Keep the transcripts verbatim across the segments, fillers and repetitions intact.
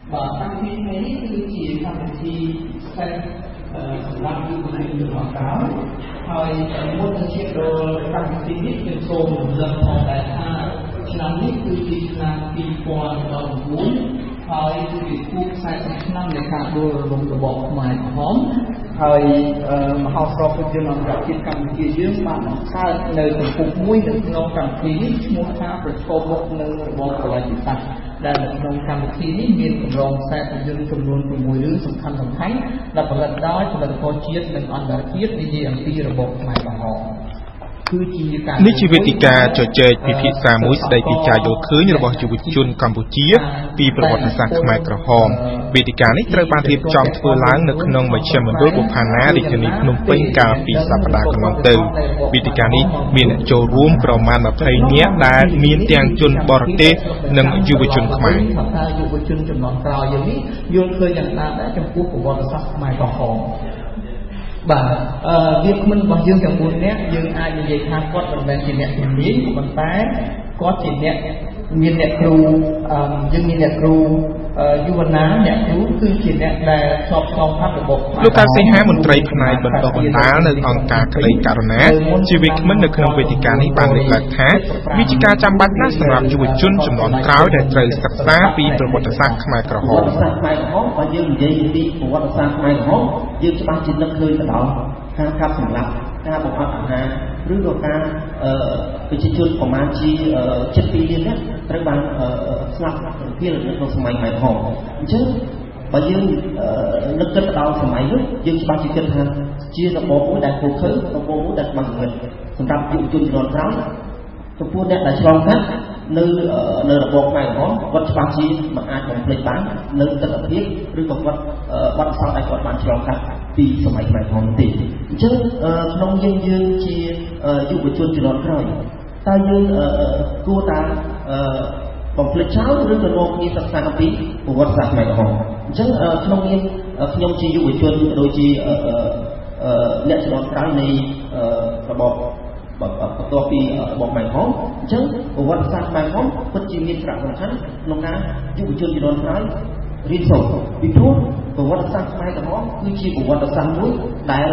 và tăng thêm thếคือchỉทำที่ใช้สำหรับผู้บริโภคขาวហើយមុននឹងជាដល់កម្មវិធីនេះខ្ញុំសូមរំលឹកផងដែរថាឆ្នាំនេះគឺជាឆ្នាំពីរពាន់ដប់៩ហើយគឺជាគូខ្សែឆ្នាំនៃការដួលរលំរបបខ្មែរក្រហមហើយមហោស្រពភាពយន្តអន្តរជាតិកម្ពុជាយើងបានបង្កើតនៅកំពង់មួយនៅក្នុងកម្មវិធីនេះឈ្មោះថាប្រឈមមុខនឹងរបបប្រល័យពូជសាសន៍ដែលនៅក្នុងកម្មវិធីនេះមានកម្រងខ្សែភាពយន្តចំនួន៦រឿងសំខាន់សំខាន់ដែលផលិតដោយផលិតផលជាតិនិងអន្តរជាតិនិយាយអំពីរបបខ្មែរក្រហមនេះជាវេទិកាជជែកពិភាក្សាមួយស្ដីពីការយល់ឃើញរបស់យុវជនកម្ពុជាពីប្រវត្តិសាស្ត្រខ្មែរក្រហមវេទិកានេះត្រូវបានរៀបចំធ្វើឡើងនៅក្នុងមជ្ឈមណ្ឌលបុប្ផាណារាជធានីភ្នំពេញកាលពីសប្តាហ៍កន្លងទៅវេទិកានេះមានអ្នកចូលរួមប្រមាណម្ភៃនាក់ដែលមានទាំងជនបរទេសនិងយុវជនខ្មែរយុវជនចំនួនក្រោយនេះយល់ឃើញយ៉ាងណាដែរចំពោះប្រវត្តិសាស្ត្រខ្មែរក្រហមបាទអឺវាគ្មិនរបស់យើងទាំងbốnនាក់យើងអាចនិយាយថាគាត់មិនមែនជាអ្នកជំនាញប៉ុន្តែគាត់ជាអ្នកមានអ្នកគ្រូអឺយើងមានអ្នកគ្រូយុវណាអ្នកគ្រូគឺជាអ្នកដែលឆ្លប់ឆ្លងផាត់របបលោកកៅសីហាមន្ត្រីផ្នែកបណ្ដុះបណ្ដាលនៅអង្គការក្តីករុណាជាវិក្កាមនៅក្នុងវេទិកានេះបានលើកឡើងថាវាជាការចាំបាច់ណាស់សម្រាប់យុវជនជំនាន់ក្រោយដែលត្រូវសិក្សាពីប្រវត្តិសាស្ត្រខ្មែរក្រហមប្រវត្តិសាស្ត្រខ្មែរក្រហមបើយើងនិយាយពីប្រវត្តិសាស្ត្រខ្មែរក្រហមយើងច្បាស់ជានឹកឃើញទៅដល់ការកាប់សម្លាប់ការបង្អត់អាហារឬក៏ការប្រជាជនប្រមាណជាជិតពីរលាននាក់ត្រូវបានស្លាប់ពីនៅក្នុងសម័យខ្មែរក្រហមអញ្ចឹងបើយើងនឹកគិតទៅដល់សម័យនោះយើងច្បាស់ជាគិតថាជារបបមួយដែលគោខើរបបមួយដែលបានបង្កើតសម្រាប់យុវជនជំនាន់ក្រោយចំពោះអ្នកដែលឆ្លងកាត់នៅនៅរបបខ្មែរក្រហមគាត់ច្បាស់ជាមិនអាចបំភ្លេចបាននៅទស្សនវិជ្ជាឬក៏គាត់បាត់សោតដែលគាត់បានឆ្លងកាត់ពីសម័យខ្មែរក្រហមទេអញ្ចឹងក្នុងយើងយើងជាយុវជនជំនាន់ក្រោយតើយើងគួរតែបំភ្លេចចោលឬក៏នាំគ្នាសិក្សាអំពីប្រវត្តិសាស្ត្រខ្មែរក្រហមអញ្ចឹងក្នុងនាមខ្ញុំជាយុវជនដូចជាអ្នកជំនាន់ក្រោយនៃរបបបន្ទាប់ពីរបបខ្មែរក្រហមអញ្ចឹងប្រវត្តិសាស្ត្រខ្មែរក្រហមពិតជាមានសារៈសំខាន់ក្នុងការយុវជនជំនាន់ក្រោយរៀនសូត្រពីព្រោះប្រវត្តិសាស្ត្រខ្មែរក្រហមគឺជាប្រវត្តិសាស្ត្រមួយដែល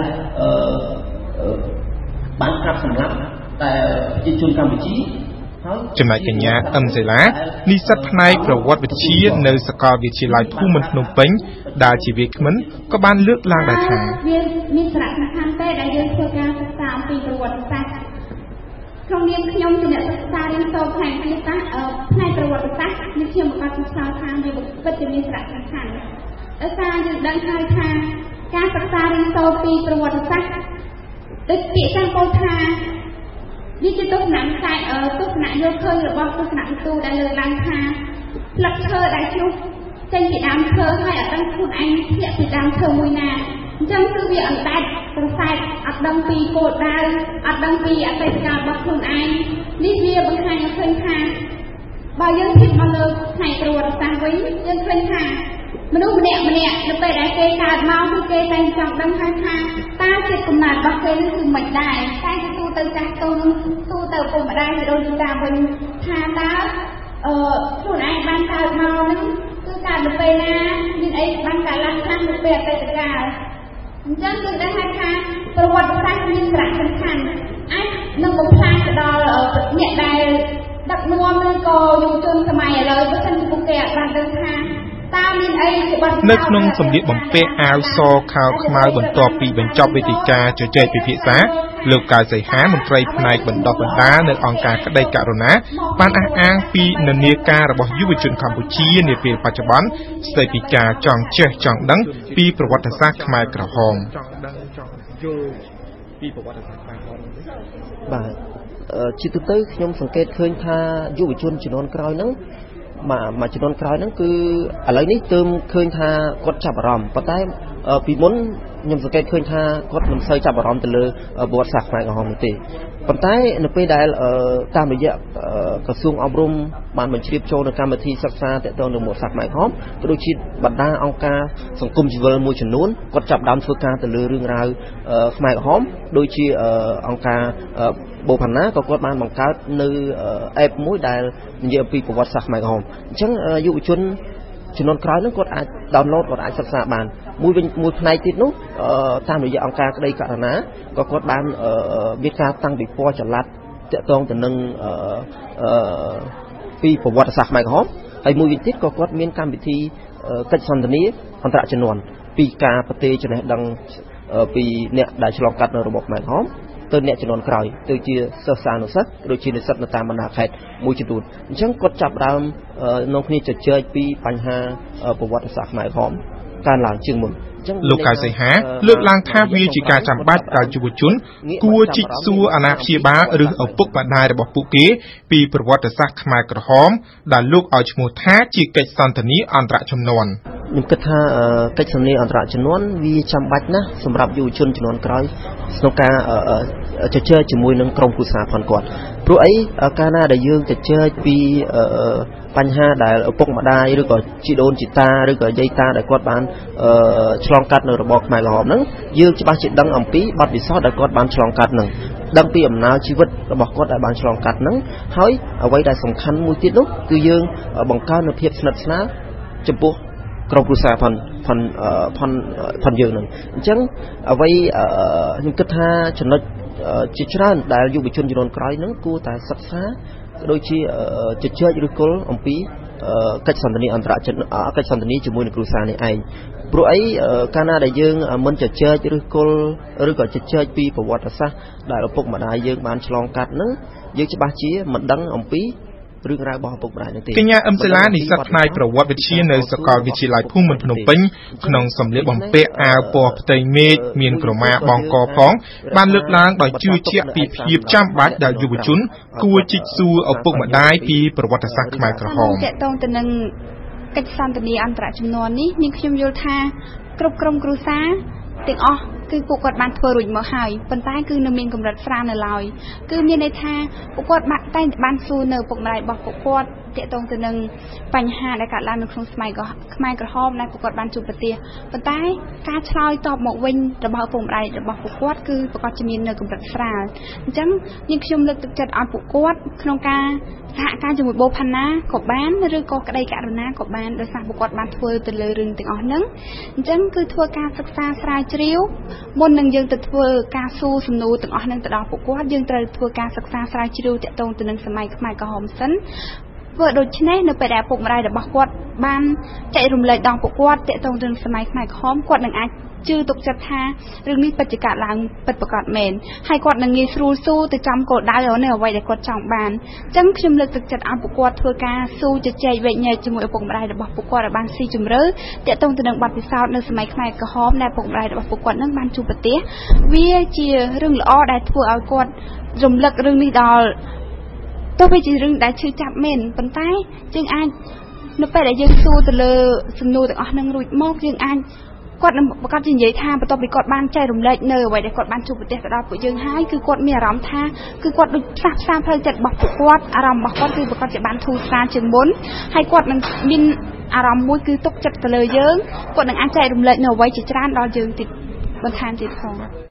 បានកាប់សម្លាប់តែប្រជាជនកម្ពុជាចំណែកកញ្ញាអឹមសេឡានិស្សិតផ្នែកប្រវត្តិវិទ្យានៅសាកលវិទ្យាល័យភូមិន្ទភ្នំពេញដែលជាវាគ្មិនក៏បានលើកឡើងដែរថាវាមានសារៈសំខាន់ទេដែលយើងធ្វើការសិក្សាអំពីប្រវត្តិសាស្ត្រក្នុងនាមខ្ញុំជាអ្នកសិក្សារៀនសូត្រផ្នែកវិទ្យាសាស្ត្រផ្នែកប្រវត្តិសាស្ត្រនេះខ្ញុំបង្កើតវិស័យខាងវាពិតជាមានសារៈសំខាន់ដោយសារយើងដឹងហើយថាការសិក្សារៀនសូត្រពីប្រវត្តិសាស្ត្រដូចពាក្យទាំងពោលថានេះជាទស្សនៈខ្សែទស្សនៈយល់ឃើញរបស់ទស្សនៈវិទូដែលលើកឡើងថាផ្លឹកឈើដែលជ្រុះចេញពីដើមឈើហើយអត់ដឹងខ្លួនឯងធ្លាក់ពីដើមឈើមួយណាអញ្ចឹងគឺវាអណ្ដែតប្រសែតអត់ដឹងពីគោលដៅអត់ដឹងពីអតីតកាលរបស់ខ្លួនឯងនេះវាបង្ហាញឲ្យឃើញថាបើយើងគិតមកលើផ្នែកប្រវត្តិសាស្ត្រវិញយើងឃើញថាមនុស្សម្នាក់ម្នាក់នៅពេលដែលគេកើតមកគឺគេតែចង់ដឹងថាថាតើចិត្តកំណត់របស់គេនឹងគឺមិនដែរតែទូទៅចាស់ទុំទូទៅពុកម្ដាយឬដូចតាវិញថាតើអឺខ្លួនឯងបានកើតមកនឹងគឺកើតនៅពេលណាមានអីបានកើតឡើងខ្លះនៅពេលអតីតកាលអញ្ចឹងគឺដឹងថាប្រវត្តិសាស្ត្រមានសារៈសំខាន់អាចនឹងបំផ្លាញទៅដល់អ្នកដែលដឹកនាំឬក៏យុវជនសម័យឥឡូវបើមិនពួកគេអាចបានដឹងថានៅក្នុងសម្លៀកបំពាក់អាវសខោខ្មៅបន្ទាប់ពីបញ្ចប់វេទិកាជជែកពិភាក្សាលោកកៅសីហាមន្ត្រីផ្នែកបណ្ដុះបណ្ដាលនៅអង្គការក្តីករុណាបានអះអាងពីនិន្នាការរបស់យុវជនកម្ពុជានាពេលបច្ចុប្បន្នស្ដីពីការចង់ចេះចង់ដឹងពីប្រវត្តិសាស្ត្រខ្មែរក្រហមចង់ដឹងចង់យល់ពីប្រវត្តិសាស្ត្រខ្មែរក្រហមបាទជាទូទៅខ្ញុំសង្កេតឃើញថាយុវជនជំនាន់ក្រោយហ្នឹងមកមកជំនាន់ក្រោយហ្នឹងគឺឥឡូវនេះទើបឃើញថាគាត់ចាប់អារម្មណ៍ប៉ុន្តែពីមុនខ្ញុំសង្កេតឃើញថាគាត់មិនសូវចាប់អារម្មណ៍ទៅលើប្រវត្តិសាស្ត្រខ្មែរក្រហមនោះទេប៉ុន្តែនៅពេលដែលតាមរយៈក្រសួងអប់រំបានបញ្ជ្រាបចូលនៅកម្មវិធីសិក្សាទាក់ទងនឹងប្រវត្តិសាស្ត្រខ្មែរក្រហមក៏ដូចជាបណ្ដាអង្គការសង្គមស៊ីវិលមួយចំនួនគាត់ចាប់ដើមធ្វើការទៅលើរឿងរ៉ាវខ្មែរក្រហមដូចជាអង្គការបូផាណាក៏គាត់បានបង្កើតនៅ app មួយដែលនិយាយអំពីប្រវត្តិសាស្ត្រខ្មែរក្រហមអញ្ចឹងយុវជនចំនួនក្រោយនោះគាត់អាច download គាត់អាចសិក្សាបានមួយវិញមួយផ្នែកទៀតនោះតាមរយៈអង្គការក្តីករណាក៏គាត់បានមានការតាំងពិព័រណ៍ចល័តតាក់ទងទៅនឹងពីប្រវត្តិសាស្ត្រខ្មែរក្រហមហើយមួយវិញទៀតក៏គាត់មានកម្មវិធីកិច្ចសន្ទនាអន្តរជាតិពីការប្រទេសចំណេះដឹងពីអ្នកដែលឆ្លងកាត់នៅរបបខ្មែរក្រហមទៅអ្នកចំនួនក្រោយទៅជាសិស្សានុសិស្សដូចជានិស្សិតនៅតាមបណ្ដាខេត្តមួយចំនួនអញ្ចឹងគាត់ចាប់ដើមនាំគ្នាជជែកពីបញ្ហាប្រវត្តិសាស្ត្រខ្មែរក្រហមកើនឡើងជាងមុនលោកកៅសីហាលើកឡើងថាវាជាការចាំបាច់ដែលយុវជនគួរជីកសួរអាណាព្យាបាលឬឪពុកម្ដាយរបស់ពួកគេពីប្រវត្តិសាស្ត្រខ្មែរក្រហមដែលលោកឲ្យឈ្មោះថាជាកិច្ចសន្ទនាអន្តរជំនាន់ខ្ញុំគិតថាកិច្ចសន្ទនាអន្តរជំនាន់វាចាំបាច់ណាស់សម្រាប់យុវជនជំនាន់ក្រោយក្នុងការជជែកជាមួយនឹងក្រុមគ្រួសារផងគាត់ព្រោះអីកាលណាដែលយើងជជែកពីបញ្ហាដែលឪពុកម្ដាយឬក៏ជីដូនជីតាឬក៏យាយតាដែលគាត់បានឆ្លងកាត់នៅរបបខ្មែរក្រហមហ្នឹងយើងច្បាស់ជាដឹងអំពីបទពិសោធន៍ដែលគាត់បានឆ្លងកាត់ហ្នឹងដឹងពីអំណោយជីវិតរបស់គាត់ដែលបានឆ្លងកាត់ហ្នឹងហើយអ្វីដែលសំខាន់មួយទៀតនោះគឺយើងបង្កើននូវភាពស្និទ្ធស្នាលចំពោះក្រុមគ្រួសារផងផងផងផងយើងហ្នឹងអញ្ចឹងអ្វីខ្ញុំគិតថាចំណុចជាច្រើនដែលយុវជនជំនាន់ក្រោយហ្នឹងគួរតែសិក្សាដូចជាជជែកឬគល់អំពីកិច្ចសន្ទនាអន្តរជាតិកិច្ចសន្ទនាជាមួយនឹងគ្រួសារនេះឯងព្រោះអីកាលណាដែលយើងមិនជជែកឬគល់ឬក៏ជជែកពីប្រវត្តិសាស្ត្រដែលឪពុកម្ដាយយើងបានឆ្លងកាត់ហ្នឹងយើងច្បាស់ជាមិនដឹងអំពីរឿងរ៉ាវរបស់ឪពុកម្ដាយនោះទេកញ្ញាអឹមសិលានិស្សិតផ្នែកប្រវត្តិវិទ្យានៅសាកលវិទ្យាល័យភូមិន្ទភ្នំពេញក្នុងសម្លៀកបំពាក់អាវពណ៌ផ្ទៃមេឃមានក្រមាបង់កផងបានលើកឡើងដោយជឿជាក់ពីភាពចាំបាច់ដែលយុវជនគួរជីកសួរឪពុកម្ដាយពីប្រវត្តិសាស្ត្រខ្មែរក្រហមតកតងទៅនឹងកិច្ចសន្ទនាអន្តរជំនាន់នេះនាងខ្ញុំយល់ថាគ្រប់ក្រុមគ្រួសារទាំងអស់គឺពួកគាត់បានធ្វើរួចមកហើយប៉ុន្តែគឺនៅមានកម្រិតស្រាលនៅឡើយគឺមានន័យថាពួកគាត់បានតែបានសួរនៅពុកម្ដាយរបស់ពួកគាត់ទាក់ទងទៅនឹងបញ្ហាដែលកើតឡើងនៅក្នុងសម័យខ្មែរក្រហមដែលពួកគាត់បានជួបប្រទះប៉ុន្តែការឆ្លើយតបមកវិញរបស់ពុកម្ដាយរបស់ពួកគាត់គឺប្រកាសជាមាននៅកម្រិតស្រាលអញ្ចឹងនាងខ្ញុំលើកទឹកចិត្តឲ្យពួកគាត់ក្នុងការសហការជាមួយបូផាណាក៏បានឬក៏ក្តីករណាក៏បានដោយសារពួកគាត់បានធ្វើទៅលើរឿងទាំងអស់ហ្នឹងអញ្ចឹងគឺធ្វើការសិក្សាស្រាវជ្រាវមុននឹងយើងទៅធ្វើការសួរសំណួរទាំងអស់ហ្នឹងទៅដល់ពួកគាត់យើងត្រូវធ្វើការសិក្សាស្រាវជ្រាវទាក់ទងទៅនឹងសម័យខ្មែរក្រហមសិនធ្វើដូច្នេះនៅពេលដែលពុកម្ដាយរបស់គាត់បានចែករំលែកដល់ពួកគាត់ទាក់ទងទៅនឹងសម័យខ្មែរក្រហមគាត់នឹងអាចជឿទុកចិត្តថារឿងនេះពិតជាកើតឡើងពិតប្រាកដមែនហើយគាត់នឹងងាយស្រួលស៊ូទៅចំគោលដៅនៅអ្វីដែលគាត់ចង់បានអញ្ចឹងខ្ញុំលើកទឹកចិត្តឲ្យពួកគាត់ធ្វើការស៊ូជជែកវែកញែកជាមួយឪពុកម្ដាយរបស់ពួកគាត់ឲ្យបានស៊ីជម្រៅទាក់ទងទៅនឹងបទពិសោធន៍នៅសម័យខ្មែរក្រហមដែលឪពុកម្ដាយរបស់ពួកគាត់នឹងបានជួបប្រទះវាជារឿងល្អដែលធ្វើឲ្យគាត់រំលឹករឿងនេះដល់ទោះបីជារឿងដែលឈឺចាប់មែនប៉ុន្តែយើងអាចនៅពេលដែលយើងសួរទៅលើសំណួរទាំងអស់ហ្នឹងរួចមកយើងអាចគាត់នឹងប្រកាសជានិយាយថាបន្ទាប់ពីគាត់បានចែករំលែកនៅអ្វីដែលគាត់បានជួបប្រទះទៅដល់ពួកយើងហើយគឺគាត់មានអារម្មណ៍ថាគឺគាត់ដូចផ្សះផ្សាផ្លូវចិត្តរបស់ពួកគាត់អារម្មណ៍របស់គាត់គឺប្រកាសជាបានធូរស្រាលជាងមុនហើយគាត់នឹងមានអារម្មណ៍មួយគឺទុកចិត្តទៅលើយើងគាត់នឹងអាចចែករំលែកនៅអ្វីជាច្រើនដល់យើងទៀតបន្ថែមទៀតផង